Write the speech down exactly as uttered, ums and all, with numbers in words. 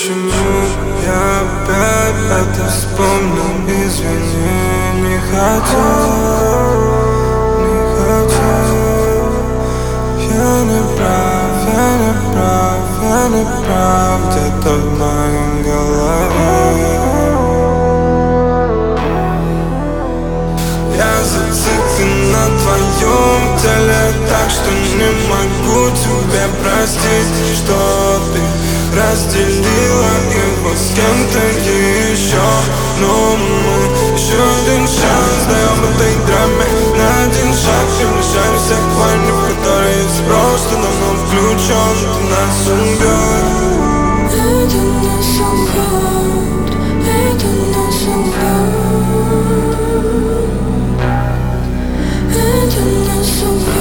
почему я опять это вспомнил? Извини, не хотел, не хотел. Я не прав, я не прав, я не прав. Где-то в моей голове я зациклен на твоем теле, так что не могу тебе простить, что ты разделила его с кем-то еще. Но мы еще один шанс даем этой драме. На один шаг приближаем всех к войне, в которой есть просто давно включен. Ты нас убьет. Это нас убьет, это нас убьет, это нас убьет.